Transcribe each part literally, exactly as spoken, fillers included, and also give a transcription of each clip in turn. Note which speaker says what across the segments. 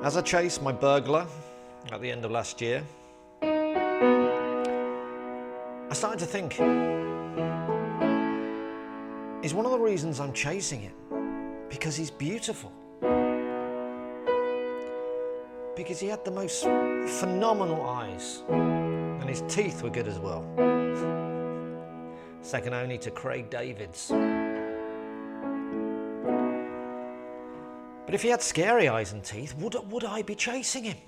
Speaker 1: As I chased my burglar at the end of last year, I started to think, is one of the reasons I'm chasing it because he's beautiful? Because he had the most phenomenal eyes, and his teeth were good as well. Second only to Craig David's. But if he had scary eyes and teeth, would, would I be chasing him?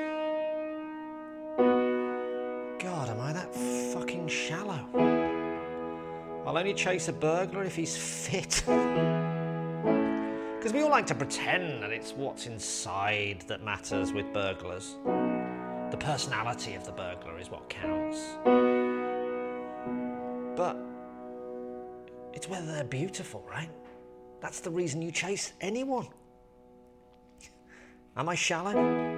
Speaker 1: God, am I that fucking shallow? I'll only chase a burglar if he's fit. Because we all like to pretend that it's what's inside that matters with burglars. The personality of the burglar is what counts. But it's whether they're beautiful, right? That's the reason you chase anyone. Am I shallow?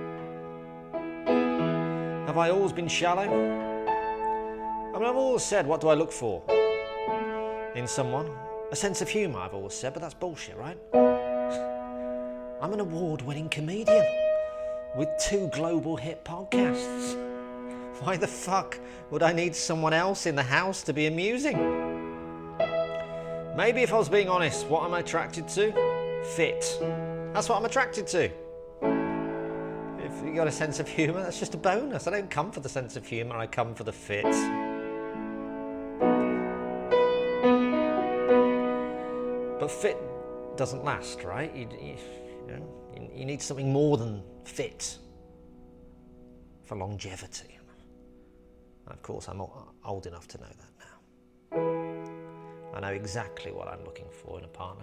Speaker 1: Have I always been shallow? I mean, I've always said, what do I look for in someone? A sense of humour, I've always said, but that's bullshit, right? I'm an award-winning comedian with two global hit podcasts. Why the fuck would I need someone else in the house to be amusing? Maybe if I was being honest, what am I attracted to? Fit. That's what I'm attracted to. If you got a sense of humour, that's just a bonus. I don't come for the sense of humour, I come for the fit. But fit doesn't last, right? You, you, you know, you, you need something more than fit for longevity. And of course, I'm old enough to know that now. I know exactly what I'm looking for in a partner.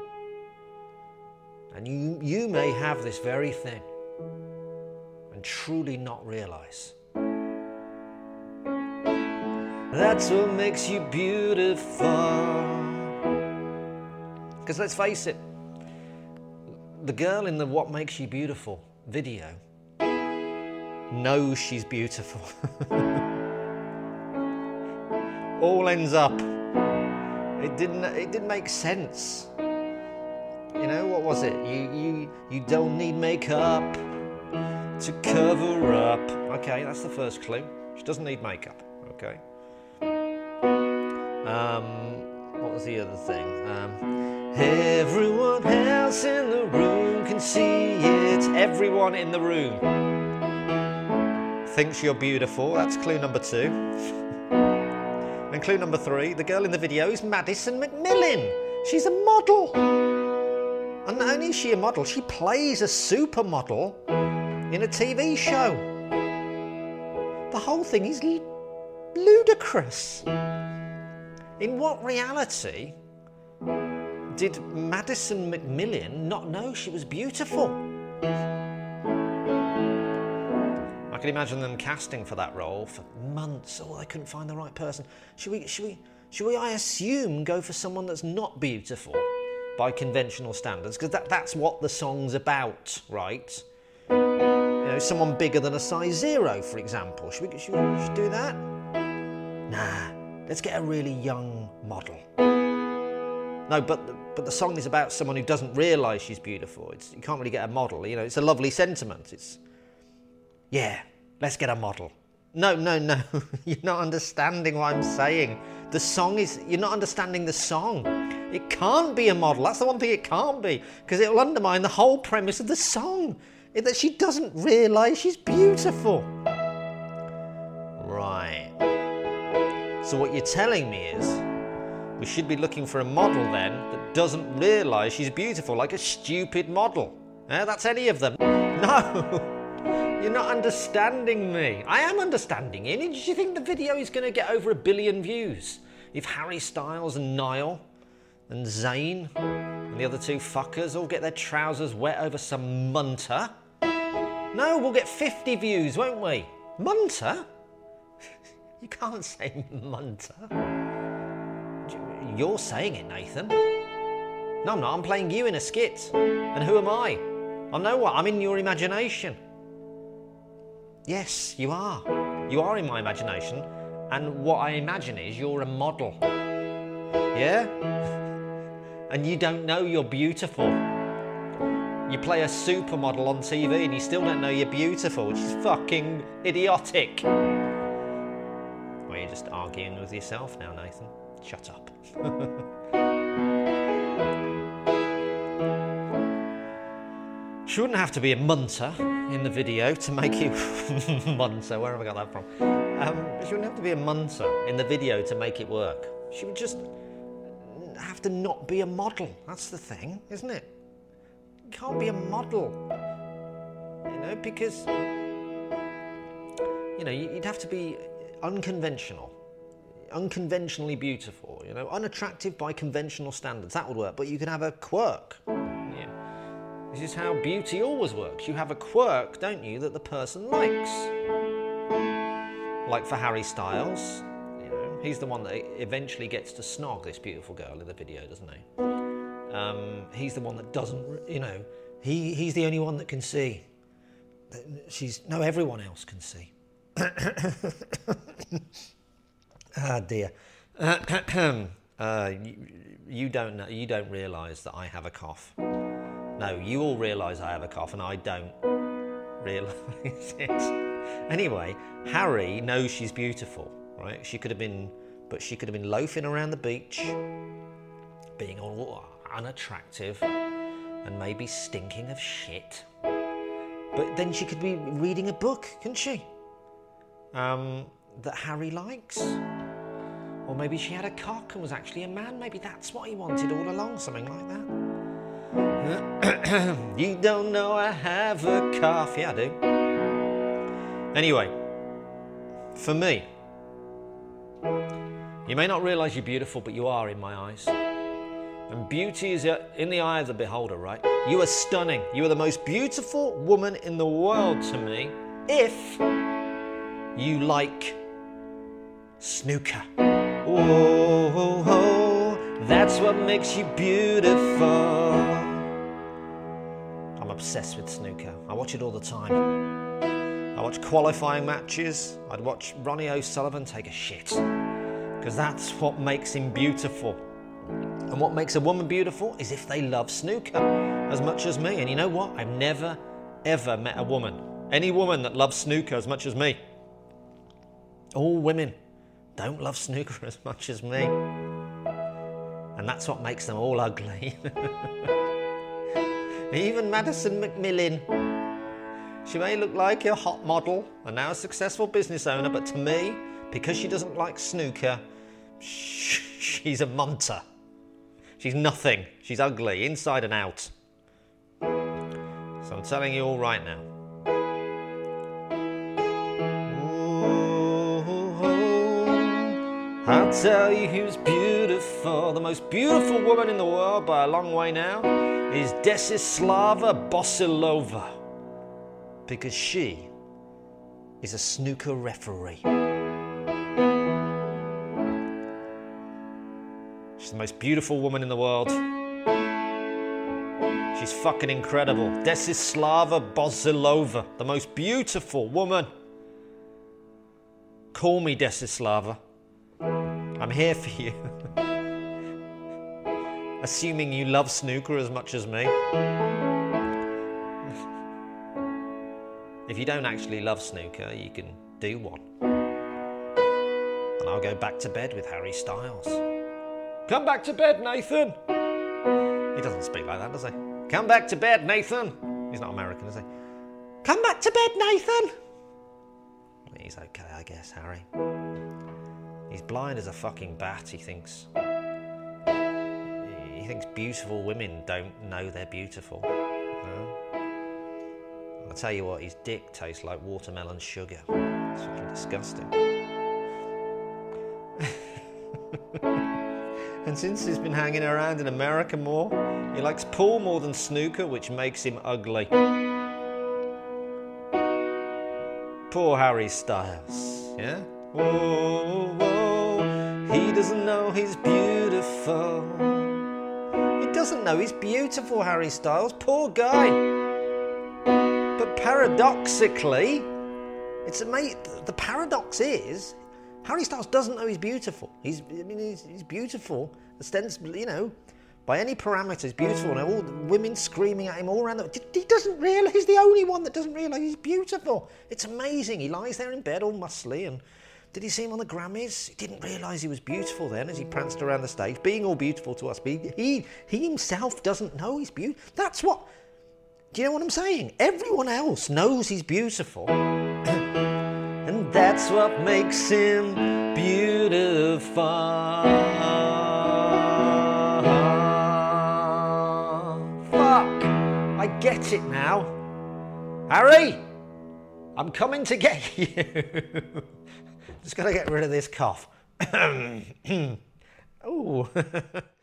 Speaker 1: And you, you may have this very thing and truly not realise. That's what makes you beautiful. Because let's face it, the girl in the What Makes You Beautiful video knows she's beautiful. All ends up. It didn't, it didn't make sense. You know, what was it? You, you, you don't need makeup to cover up. Okay, that's the first clue. She doesn't need makeup, okay. Um, what was the other thing? Um, everyone else in the room can see it. Everyone in the room thinks you're beautiful. That's clue number two. And clue number three, the girl in the video is Madison McMillan. She's a model. And not only is she a model, she plays a supermodel in a T V show. The whole thing is l- ludicrous. In what reality did Madison McMillan not know she was beautiful? I can imagine them casting for that role for months. Oh, they couldn't find the right person. Should we, should we, should we, I assume, go for someone that's not beautiful by conventional standards? Because that, that's what the song's about, right? You know, someone bigger than a size zero, for example. Should we, should we should do that? Nah, let's get a really young model. No, but the, but the song is about someone who doesn't realise she's beautiful. It's, you can't really get a model, you know. It's a lovely sentiment. It's, yeah, let's get a model. No, no, no. You're not understanding what I'm saying. The song is, you're not understanding the song. It can't be a model. That's the one thing it can't be, because it will undermine the whole premise of the song, is that she doesn't realise she's beautiful. Right. So what you're telling me is, we should be looking for a model then that doesn't realise she's beautiful, like a stupid model. Eh, that's any of them. No, you're not understanding me. I am understanding you. Did you think the video is going to get over a billion views if Harry Styles and Niall and Zayn and the other two fuckers all get their trousers wet over some munter? No, we'll get fifty views, won't we? Munter? You can't say munter. You're saying it, Nathan. No, I'm not. I'm playing you in a skit. And who am I? I know what. I'm in your imagination. Yes, you are. You are in my imagination. And what I imagine is you're a model. Yeah? And you don't know you're beautiful. You play a supermodel on T V and you still don't know you're beautiful, which is fucking idiotic. Well, you're just arguing with yourself now, Nathan. Shut up. She wouldn't have to be a munter in the video to make you... munter, where have I got that from? Um, she wouldn't have to be a munter in the video to make it work. She would just have to not be a model. That's the thing, isn't it? You can't be a model, you know, because, you know, you'd have to be unconventional, unconventionally beautiful, you know, unattractive by conventional standards. That would work, but you could have a quirk. Yeah. This is how beauty always works. You have a quirk, don't you, that the person likes. Like for Harry Styles, you know, he's the one that eventually gets to snog this beautiful girl in the video, doesn't he? Um, he's the one that doesn't, you know, he, he's the only one that can see. She's, no, everyone else can see. Ah, dear. uh, you, you don't know, you don't realise that I have a cough. No, you all realise I have a cough and I don't realise it. Anyway, Harry knows she's beautiful, right? She could have been, but she could have been loafing around the beach, being all unattractive and maybe stinking of shit. But then she could be reading a book, couldn't she? Um, that Harry likes. Or maybe she had a cock and was actually a man. Maybe that's what he wanted all along, something like that. You don't know I have a cough. Yeah, I do. Anyway, for me, you may not realise you're beautiful, but you are in my eyes. And beauty is in the eye of the beholder, right? You are stunning. You are the most beautiful woman in the world to me if you like snooker. Oh, oh, oh, that's what makes you beautiful. I'm obsessed with snooker. I watch it all the time. I watch qualifying matches. I'd watch Ronnie O'Sullivan take a shit. Because that's what makes him beautiful. And what makes a woman beautiful is if they love snooker as much as me. And you know what? I've never, ever met a woman, any woman that loves snooker as much as me. All women don't love snooker as much as me. And that's what makes them all ugly. Even Madison McMillan. She may look like a hot model and now a successful business owner, but to me, because she doesn't like snooker, she's a munter. She's nothing. She's ugly, inside and out. So I'm telling you all right now. I'll tell you who's beautiful. The most beautiful woman in the world by a long way now is Desislava Bosilova. Because she is a snooker referee. She's the most beautiful woman in the world. She's fucking incredible. Desislava Bosilova, the most beautiful woman. Call me Desislava. I'm here for you. Assuming you love snooker as much as me. If you don't actually love snooker, you can do one. And I'll go back to bed with Harry Styles. Come back to bed, Nathan! He doesn't speak like that, does he? Come back to bed, Nathan! He's not American, is he? Come back to bed, Nathan! He's okay, I guess, Harry. He's blind as a fucking bat, he thinks. He thinks beautiful women don't know they're beautiful. No? I'll tell you what, his dick tastes like watermelon sugar. It's fucking disgusting. And since he's been hanging around in America more, he likes pool more than snooker, which makes him ugly. Poor Harry Styles, yeah? Whoa, whoa, he doesn't know he's beautiful. He doesn't know he's beautiful, Harry Styles. Poor guy. But paradoxically, it's amazing. The paradox is, Harry Styles doesn't know he's beautiful. He's, I mean, he's, he's beautiful, ostensibly, you know, By any parameters, beautiful. And all the women screaming at him all around the... He doesn't realise, he's the only one that doesn't realise he's beautiful. It's amazing. He lies there in bed all muscly, and did he see him on the Grammys? He didn't realise he was beautiful then as he pranced around the stage, being all beautiful to us. But he, he himself doesn't know he's beautiful. That's what... Do you know what I'm saying? Everyone else knows he's beautiful. And that's what makes him beautiful. Fuck! I get it now. Harry! I'm coming to get you. Just gotta get rid of this cough. Oh.